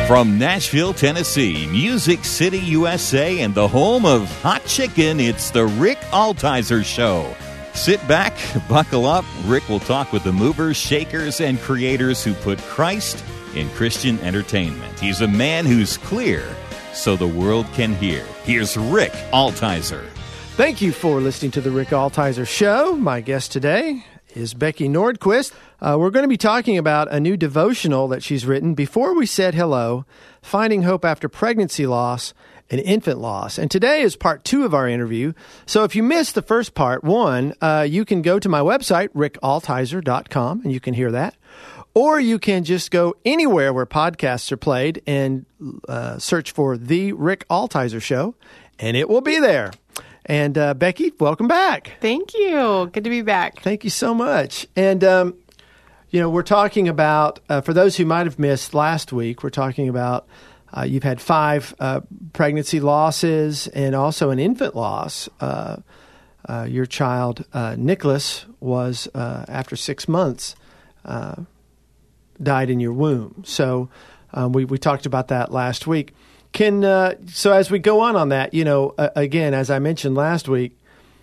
From Nashville, Tennessee, Music City, USA, and the home of hot chicken, it's the Rick Altizer Show. Sit back, buckle up. Rick will talk with the movers, shakers, and creators who put Christ in Christian entertainment. He's a man who's clear so the world can hear. Here's Rick Altizer. Thank you for listening to the Rick Altizer Show. My guest today is Becky Nordquist. We're going to be talking about a new devotional that she's written, Before We Said Hello, Finding Hope After Pregnancy Loss and Infant Loss. And today is part 2 of our interview. So if you missed the first part, 1, you can go to my website, rickaltizer.com, and you can hear that. Or you can just go anywhere where podcasts are played and search for The Rick Altizer Show, and it will be there. And Becky, welcome back. Thank you. Good to be back. Thank you so much. And, we're talking about, for those who might have missed last week, we're talking about you've had 5 pregnancy losses and also an infant loss. Your child, Nicholas, was, after 6 months, died in your womb. So we talked about that last week. So as we go on that, again, as I mentioned last week,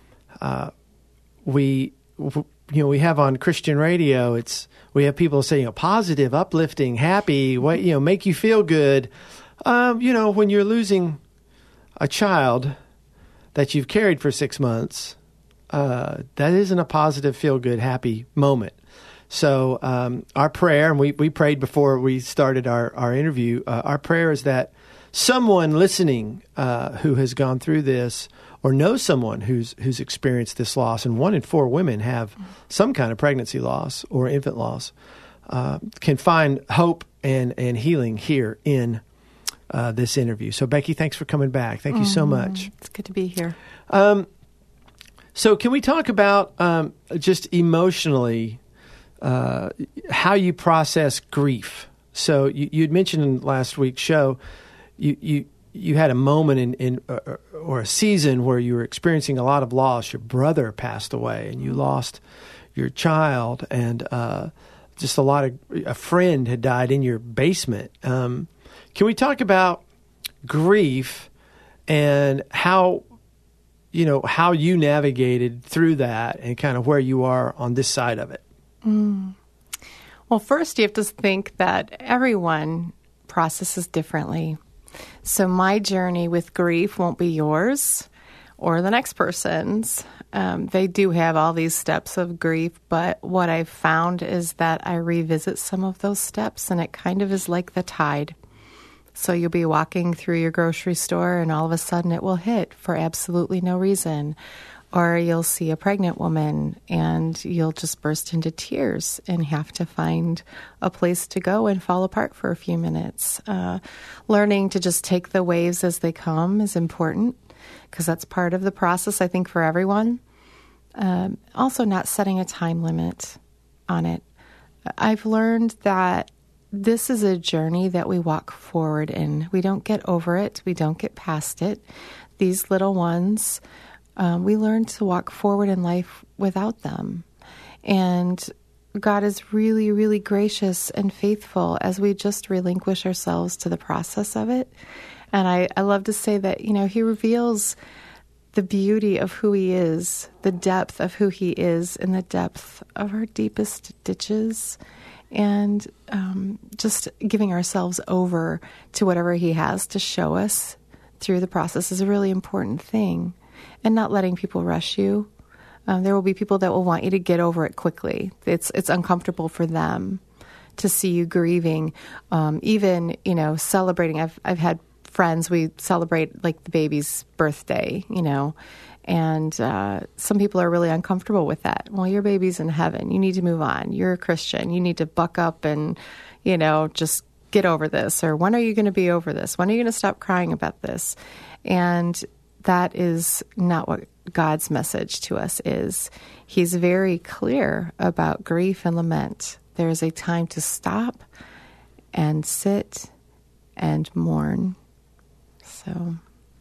we have on Christian radio, we have people saying, positive, uplifting, happy, make you feel good. When you're losing a child that you've carried for 6 months, that isn't a positive, feel good, happy moment. So our prayer, and we prayed before we started our interview, our prayer is that someone listening who has gone through this or knows someone who's experienced this loss, and 1 in 4 women have some kind of pregnancy loss or infant loss, can find hope and healing here in this interview. So, Becky, thanks for coming back. Thank you so much. It's good to be here. So can we talk about just emotionally how you process grief? So you'd mentioned in last week's show you had a moment in or a season where you were experiencing a lot of loss. Your brother passed away, and you lost your child, and just a friend had died in your basement. Can we talk about grief and how you navigated through that and kind of where you are on this side of it? Well, first you have to think that everyone processes differently. So my journey with grief won't be yours or the next person's. They do have all these steps of grief, but what I've found is that I revisit some of those steps, and it kind of is like the tide. So you'll be walking through your grocery store, and all of a sudden it will hit for absolutely no reason. Or you'll see a pregnant woman and you'll just burst into tears and have to find a place to go and fall apart for a few minutes. Learning to just take the waves as they come is important because that's part of the process, I think, for everyone. Also not setting a time limit on it. I've learned that this is a journey that we walk forward in. We don't get over it. We don't get past it. These little ones, we learn to walk forward in life without them. And God is really, really gracious and faithful as we just relinquish ourselves to the process of it. And I love to say that, He reveals the beauty of who He is, the depth of who He is, in the depth of our deepest ditches. And just giving ourselves over to whatever He has to show us through the process is a really important thing. And not letting people rush you. There will be people that will want you to get over it quickly. It's uncomfortable for them to see you grieving. Even, celebrating. I've had friends, we celebrate like the baby's birthday, and some people are really uncomfortable with that. Well, your baby's in heaven. You need to move on. You're a Christian. You need to buck up and, just get over this. Or when are you going to be over this? When are you going to stop crying about this? And that is not what God's message to us is. He's very clear about grief and lament. There is a time to stop and sit and mourn. So,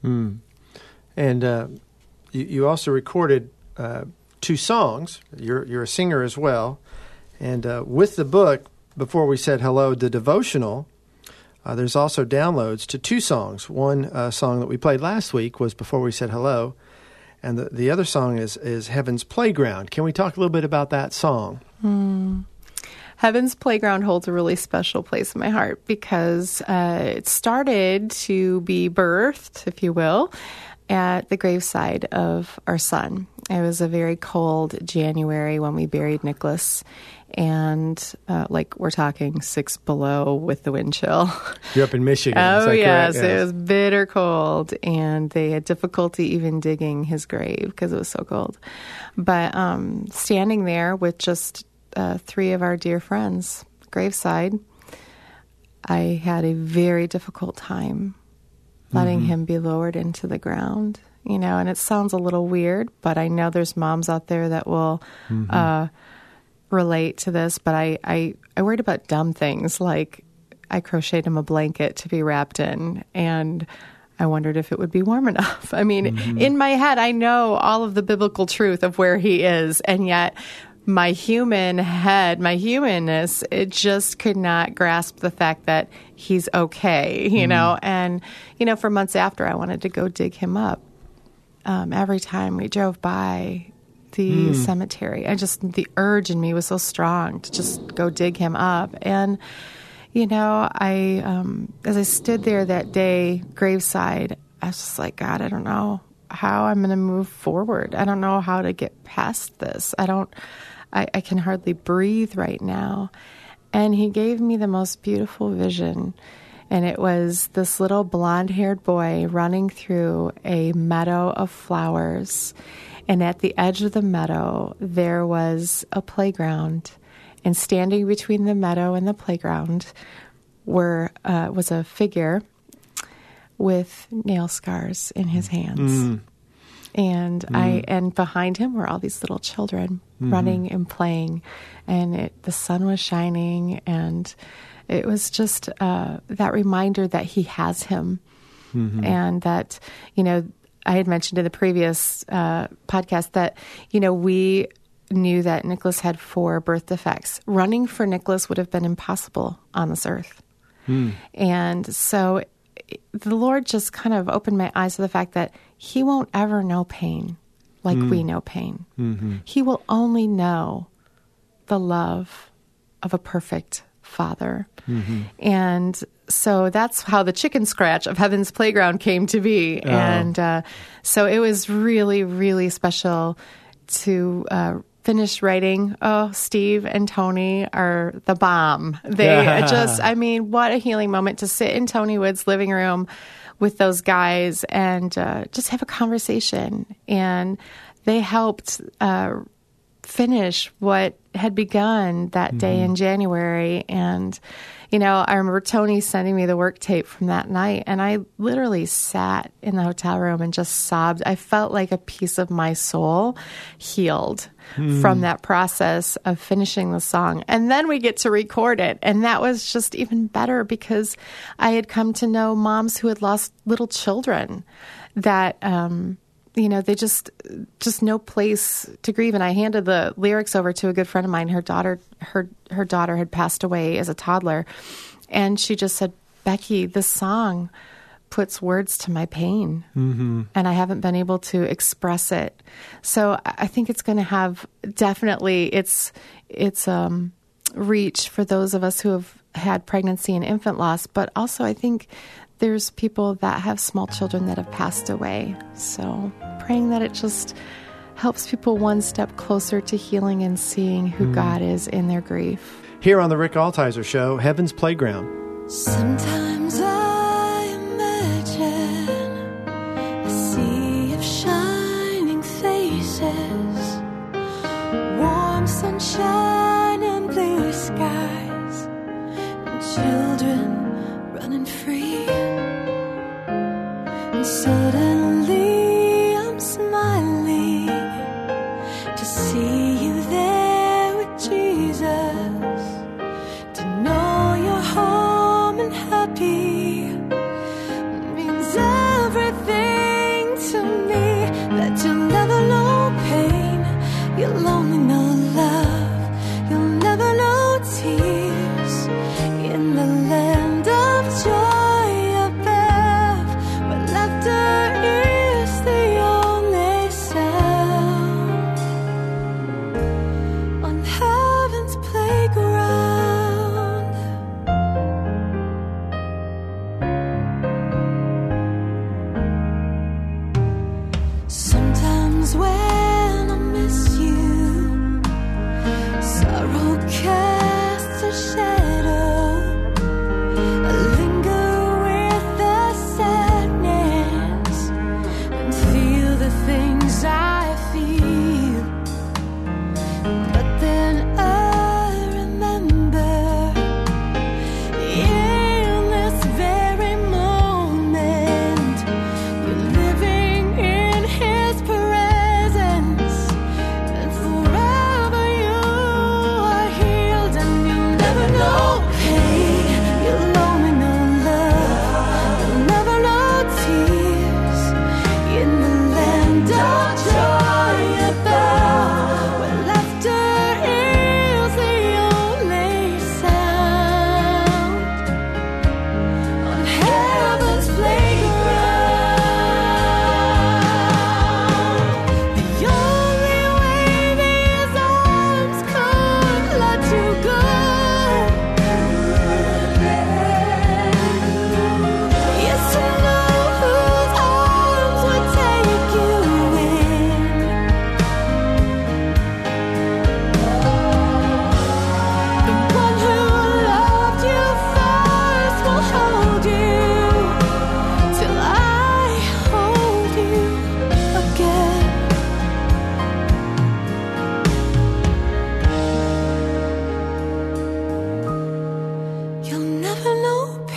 And you also recorded 2 songs. You're a singer as well. And with the book, Before We Said Hello, the devotional, There's also downloads to 2 songs. One song that we played last week was Before We Said Hello, and the other song is Heaven's Playground. Can we talk a little bit about that song? Heaven's Playground holds a really special place in my heart because it started to be birthed, if you will, at the graveside of our son. It was a very cold January when we buried Nicholas, and we're talking 6 below with the wind chill. You're up in Michigan. Oh, yes. It was bitter cold, and they had difficulty even digging his grave because it was so cold. But standing there with just 3 of our dear friends, graveside, I had a very difficult time letting him be lowered into the ground. And it sounds a little weird, but I know there's moms out there that will relate to this. But I worried about dumb things, like I crocheted him a blanket to be wrapped in, and I wondered if it would be warm enough. I mean, in my head, I know all of the biblical truth of where he is, and yet my human head, my humanness, it just could not grasp the fact that he's okay, you know? And, for months after, I wanted to go dig him up. Every time we drove by the cemetery, the urge in me was so strong to just go dig him up. And, as I stood there that day, graveside, I was just like, God, I don't know how I'm going to move forward. I don't know how to get past this. I can hardly breathe right now. And he gave me the most beautiful vision. And it was this little blonde-haired boy running through a meadow of flowers. And at the edge of the meadow, there was a playground. And standing between the meadow and the playground was a figure with nail scars in his hands. And and behind him were all these little children running and playing, and the sun was shining, and it was just that reminder that he has him, and that I had mentioned in the previous podcast that we knew that Nicholas had 4 birth defects. Running for Nicholas would have been impossible on this earth, and so the Lord just kind of opened my eyes to the fact that he won't ever know pain like we know pain. He will only know the love of a perfect Father. And so that's how the chicken scratch of Heaven's Playground came to be. Oh. And so it was really, really special to finish writing. Oh, Steve and Tony are the bomb. They what a healing moment to sit in Tony Wood's living room with those guys and just have a conversation. And they helped finish what had begun that day in January. And, I remember Tony sending me the work tape from that night, and I literally sat in the hotel room and just sobbed. I felt like a piece of my soul healed from that process of finishing the song. And then we get to record it. And that was just even better because I had come to know moms who had lost little children that, they just no place to grieve. And I handed the lyrics over to a good friend of mine. Her daughter had passed away as a toddler. And she just said, Becky, this song puts words to my pain. And I haven't been able to express it. So I think it's going to have definitely its reach for those of us who have had pregnancy and infant loss. But also I think there's people that have small children that have passed away. So praying that it just helps people one step closer to healing and seeing who God is in their grief. Here on the Rick Altizer Show, Heaven's Playground. Sometimes I imagine a sea of shining faces, warm sunshine and blue skies, and children running free. And suddenly I'm smiling to see you there with Jesus, to know you're home and happy. It means everything to me, that you'll never know pain, you'll only know love, you'll never know tears in the land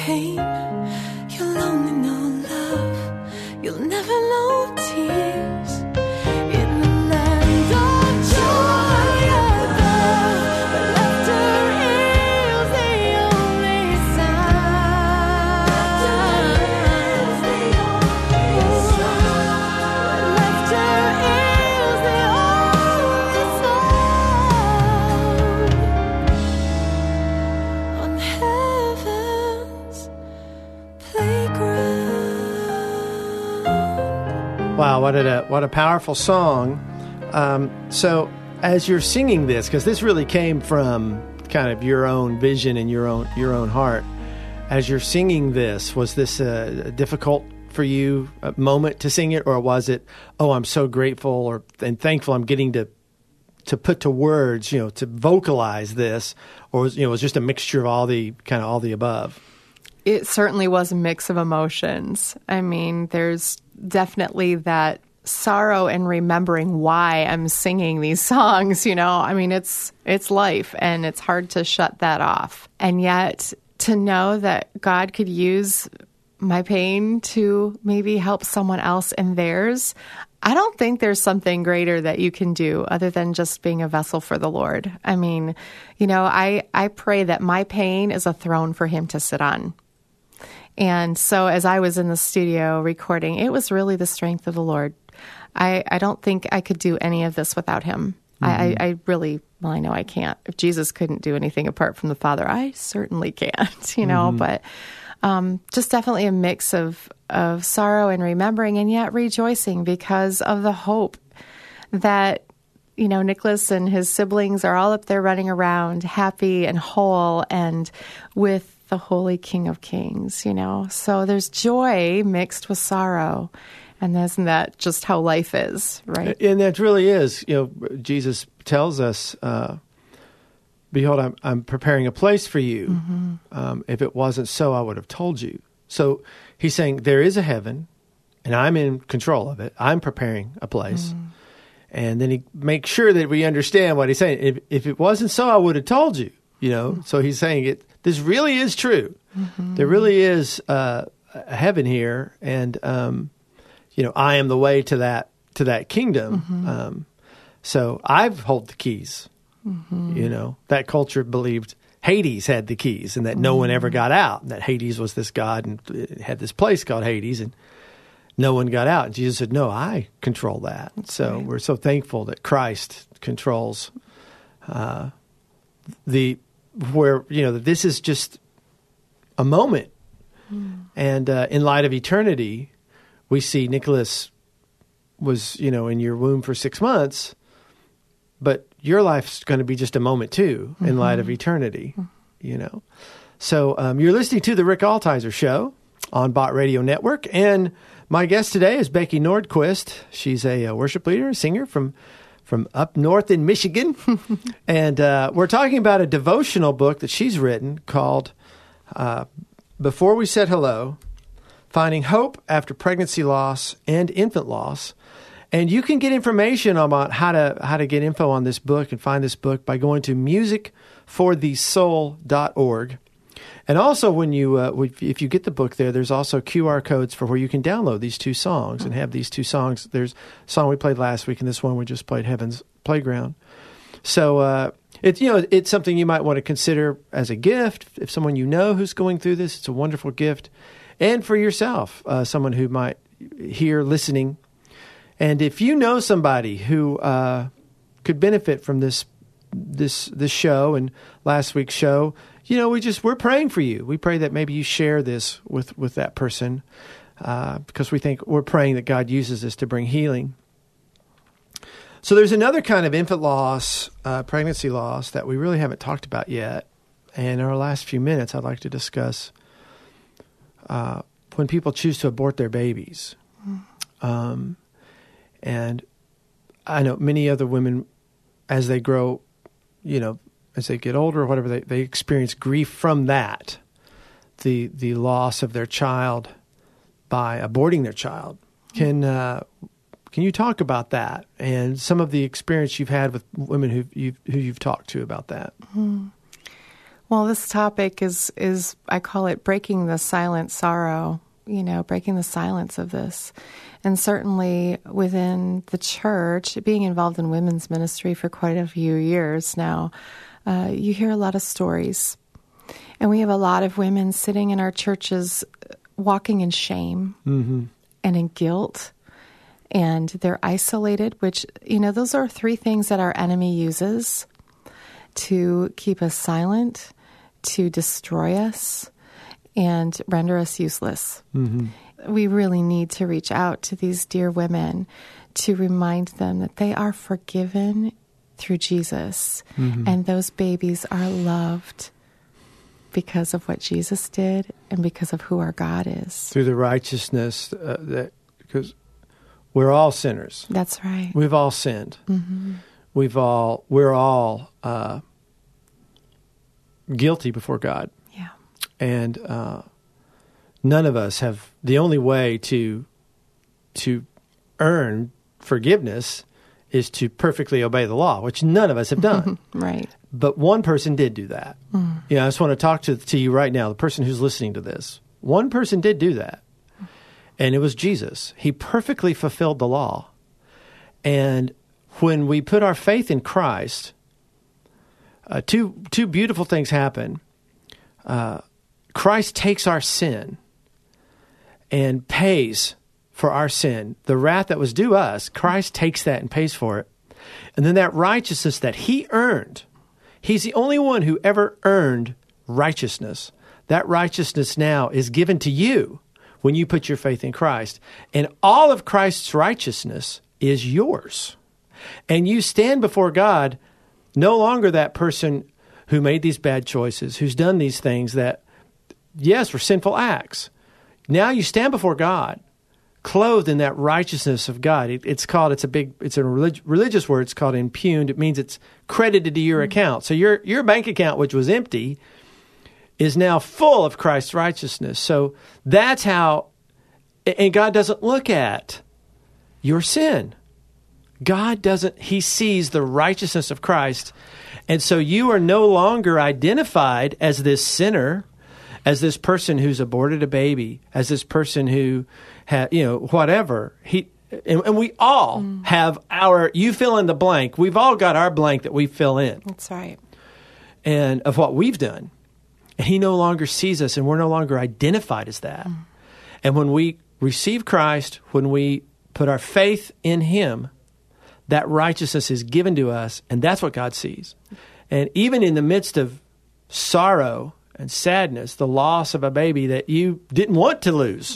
pain. You'll only know love. You'll never know tears. In the land of joy above, where laughter is the only sound. Laughter is the only sound. Laughter is the only sound. On heaven's playground. Wow, what a powerful song. So as you're singing this, because this really came from kind of your own vision and your own heart, as you're singing this, was this a difficult for you moment to sing it, or was it, oh, I'm so grateful and thankful I'm getting to put to words, to vocalize this, or was, it was just a mixture of all the above? It certainly was a mix of emotions. I mean, there's definitely that sorrow and remembering why I'm singing these songs, I mean, it's life, and it's hard to shut that off. And yet to know that God could use my pain to maybe help someone else in theirs, I don't think there's something greater that you can do other than just being a vessel for the Lord. I mean, I pray that my pain is a throne for him to sit on. And so as I was in the studio recording, it was really the strength of the Lord. I don't think I could do any of this without him. Mm-hmm. I really, I know I can't. If Jesus couldn't do anything apart from the Father, I certainly can't, mm-hmm. But just definitely a mix of sorrow and remembering, and yet rejoicing because of the hope that, Nicholas and his siblings are all up there running around happy and whole and with the Holy King of Kings, So there's joy mixed with sorrow. And isn't that just how life is, right? And that really is. Jesus tells us, behold, I'm preparing a place for you. Mm-hmm. If it wasn't so, I would have told you. So he's saying there is a heaven, and I'm in control of it. I'm preparing a place. Mm. And then he makes sure that we understand what he's saying. If it wasn't so, I would have told you, Mm. So he's saying this really is true. Mm-hmm. There really is a heaven here, and I am the way to that kingdom. Mm-hmm. So I've hold the keys. Mm-hmm. That culture believed Hades had the keys and that no one ever got out. And that Hades was this god and it had this place called Hades and no one got out. And Jesus said, no, I control that. That's so right. We're so thankful that Christ controls that this is just a moment. Mm. And in light of eternity, we see Nicholas was, in your womb for 6 months, but your life's going to be just a moment too, in light of eternity, So you're listening to the Rick Altizer Show on Bott Radio Network, and my guest today is Becky Nordquist. She's a worship leader, a singer from up north in Michigan, and we're talking about a devotional book that she's written called Before We Said Hello, Finding Hope After Pregnancy Loss and Infant Loss. And you can get information about how to get info on this book and find this book by going to musicforthesoul.org. And also, when if you get the book there's also QR codes for where you can download these two songs and have these two songs. There's a song we played last week, and this one we just played, Heaven's Playground. So it's something you might want to consider as a gift if someone who's going through this. It's a wonderful gift, and for yourself, someone who might hear listening. And if you know somebody who could benefit from this show and last week's show, we're praying for you. We pray that maybe you share this with that person because we're praying that God uses this to bring healing. So there's another kind of infant loss, pregnancy loss that we really haven't talked about yet. And in our last few minutes, I'd like to discuss when people choose to abort their babies. And I know many other women, as they grow, as they get older or whatever, they experience grief from that, the loss of their child by aborting their child. Can you talk about that and some of the experience you've had with women who you've talked to about that? Mm-hmm. Well, this topic is I call it breaking the silent sorrow, breaking the silence of this. And certainly within the church, being involved in women's ministry for quite a few years now, you hear a lot of stories. And we have a lot of women sitting in our churches walking in shame and in guilt. And they're isolated, which, those are three things that our enemy uses to keep us silent, to destroy us, and render us useless. We really need to reach out to these dear women to remind them that they are forgiven through Jesus, and those babies are loved because of what Jesus did and because of who our God is. Through the righteousness because we're all sinners. That's right. We've all sinned. We're all guilty before God. Yeah. And none of us have, the only way to earn forgiveness is to perfectly obey the law, which none of us have done. Right. But one person did do that. I just want to talk to you right now, the person who's listening to this. One person did do that, and it was Jesus. He perfectly fulfilled the law. And when we put our faith in Christ, two beautiful things happen. Christ takes our sin and pays for our sin. The wrath that was due us, Christ takes that and pays for it. And then that righteousness that he earned, he's the only one who ever earned righteousness. That righteousness now is given to you when you put your faith in Christ. And all of Christ's righteousness is yours. And you stand before God no longer that person who made these bad choices, who's done these things that, yes, were sinful acts. Now you stand before God, clothed in that righteousness of God. It's a religious word. It's called impugned. It means it's credited to your account. So your bank account, which was empty, is now full of Christ's righteousness. So that's how, and God doesn't look at your sin. God doesn't, he sees the righteousness of Christ. And so you are no longer identified as this sinner, as this person who's aborted a baby, as this person who had, whatever. And we all have you fill in the blank. We've all got our blank that we fill in. That's right. And of what we've done. And he no longer sees us, and we're no longer identified as that. And when we receive Christ, when we put our faith in him, that righteousness is given to us, and that's what God sees. And even in the midst of sorrow and sadness, the loss of a baby that you didn't want to lose,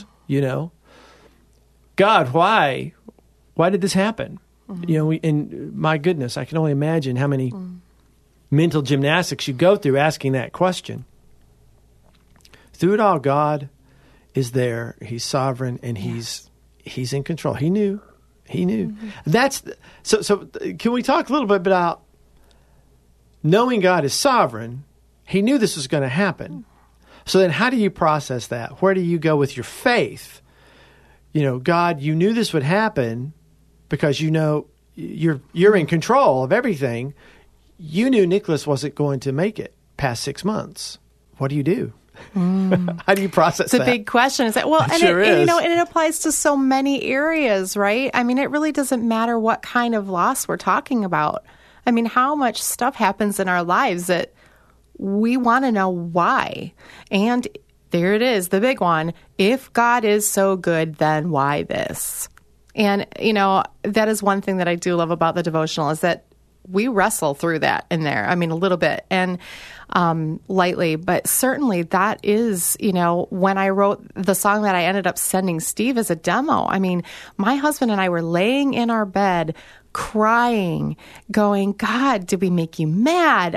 God, why did this happen? And my goodness, I can only imagine how many mental gymnastics you go through asking that question. Through it all, God is there. He's sovereign, and he's in control. He knew. That's so. Can we talk a little bit about knowing God is sovereign? He knew this was going to happen. So then, how do you process that? Where do you go with your faith? God, you knew this would happen because you're in control of everything. You knew Nicholas wasn't going to make it past 6 months. What do? How do you process that? It's a big question. Is that well? And sure is. And it applies to so many areas, right? I mean, it really doesn't matter what kind of loss we're talking about. I mean, how much stuff happens in our lives that we want to know why. And there it is, the big one. If God is so good, then why this? And, that is one thing that I do love about the devotional is that we wrestle through that in there. I mean, a little bit and lightly, but certainly that is, when I wrote the song that I ended up sending Steve as a demo, I mean, my husband and I were laying in our bed crying, going, God, did we make you mad?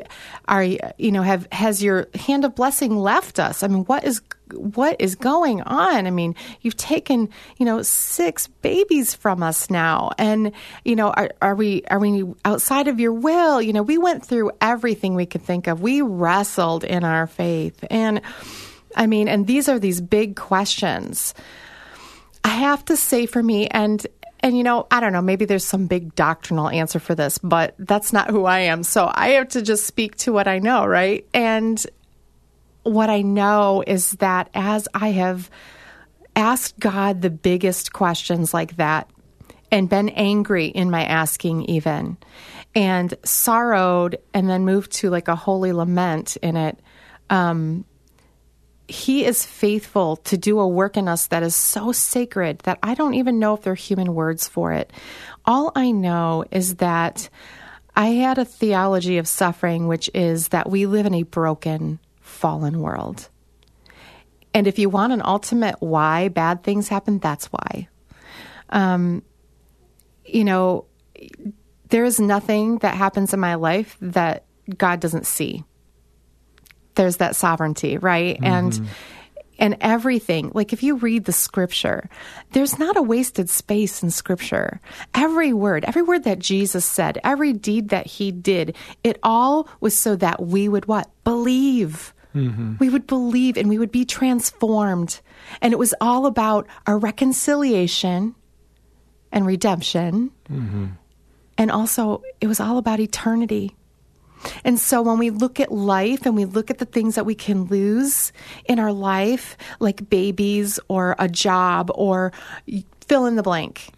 Has your hand of blessing left us? I mean, what is going on? I mean, you've taken, 6 babies from us now. And, are we outside of your will? We went through everything we could think of. We wrestled in our faith. And these are these big questions. I have to say for me, and And, I don't know, maybe there's some big doctrinal answer for this, but that's not who I am. So I have to just speak to what I know, right? And what I know is that as I have asked God the biggest questions like that, and been angry in my asking even, and sorrowed, and then moved to like a holy lament in it, He is faithful to do a work in us that is so sacred that I don't even know if there are human words for it. All I know is that I had a theology of suffering, which is that we live in a broken, fallen world. And if you want an ultimate why bad things happen, that's why. There is nothing that happens in my life that God doesn't see. There's that sovereignty, right? And everything, like if you read the scripture, there's not a wasted space in scripture. Every word that Jesus said, every deed that he did, it all was so that we would what? Believe. We would believe and we would be transformed. And it was all about our reconciliation and redemption. And also, it was all about eternity. And so when we look at life and we look at the things that we can lose in our life, like babies or a job or fill in the blank,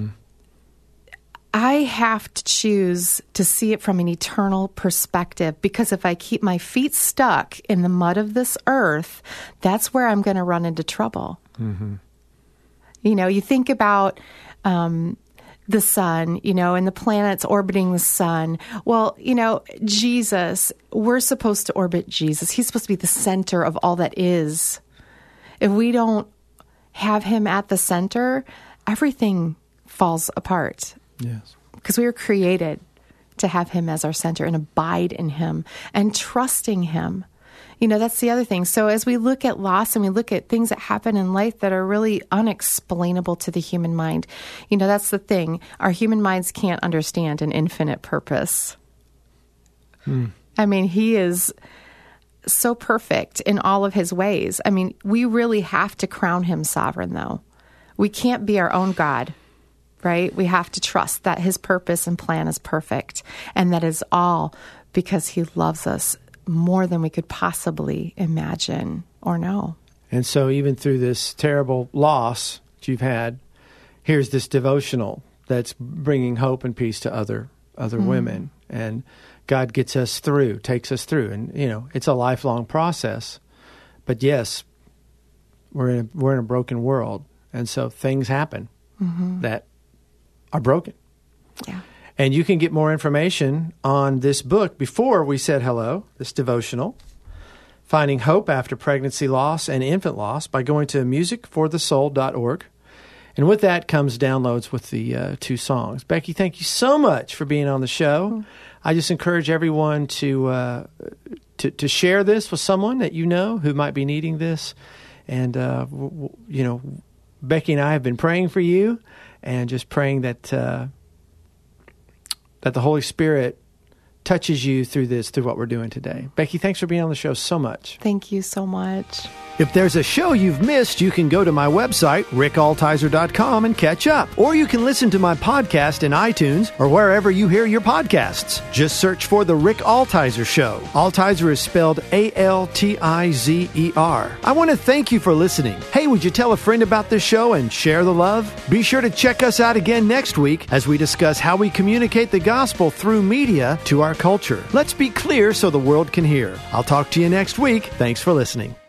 I have to choose to see it from an eternal perspective, because if I keep my feet stuck in the mud of this earth, that's where I'm going to run into trouble. You think about the sun, and the planets orbiting the sun. Well, Jesus, we're supposed to orbit Jesus. He's supposed to be the center of all that is. If we don't have him at the center, everything falls apart. Yes. Because we were created to have him as our center and abide in him and trusting him. That's the other thing. So as we look at loss and we look at things that happen in life that are really unexplainable to the human mind, that's the thing. Our human minds can't understand an infinite purpose. I mean, he is so perfect in all of his ways. I mean, we really have to crown him sovereign, though. We can't be our own God, right? We have to trust that his purpose and plan is perfect, and that is all because he loves us more than we could possibly imagine or know. And so even through this terrible loss that you've had, here's this devotional that's bringing hope and peace to other women. And God gets us through, takes us through. And, it's a lifelong process. But yes, we're in a broken world. And so things happen that are broken. Yeah. And you can get more information on this book before we said hello, this devotional, Finding Hope After Pregnancy Loss and Infant Loss, by going to musicforthesoul.org. And with that comes downloads with the 2 songs. Becky, thank you so much for being on the show. I just encourage everyone to share this with someone that you know who might be needing this. And, Becky and I have been praying for you and just praying that the Holy Spirit touches you through what we're doing today. Becky, thanks for being on the show so much. Thank you so much. If there's a show you've missed, you can go to my website, rickaltizer.com, and catch up. Or you can listen to my podcast in iTunes or wherever you hear your podcasts. Just search for The Rick Altizer Show. Altizer is spelled Altizer. I want to thank you for listening. Hey, would you tell a friend about this show and share the love? Be sure to check us out again next week as we discuss how we communicate the gospel through media to our culture. Let's be clear so the world can hear. I'll talk to you next week. Thanks for listening.